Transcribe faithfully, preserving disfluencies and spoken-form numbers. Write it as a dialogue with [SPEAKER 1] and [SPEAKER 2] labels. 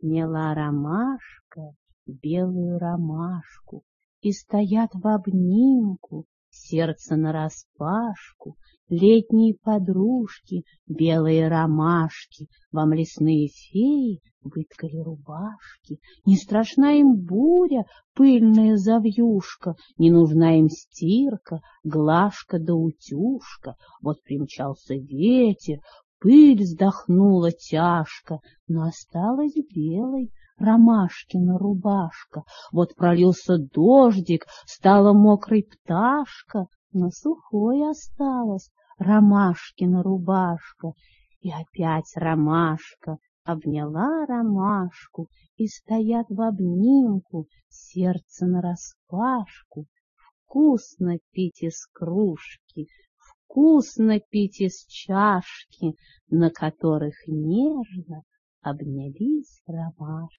[SPEAKER 1] Обняла ромашка белую ромашку, и стоят в обнимку, сердце нараспашку, летние подружки, белые ромашки. Вам лесные феи выткали рубашки. Не страшна им буря, пыльная завьюшка, не нужна им стирка, глажка да утюжка. Вот примчался ветер, пыль вздохнула тяжко, но осталась белой ромашкина рубашка. Вот пролился дождик, стала мокрой пташка, но сухой осталась ромашкина рубашка. И опять ромашка обняла ромашку, и стоят в обнимку, сердце нараспашку. Вкусно пить из кружки, вкусно пить из чашки, на которых нежно обнялись ромашки.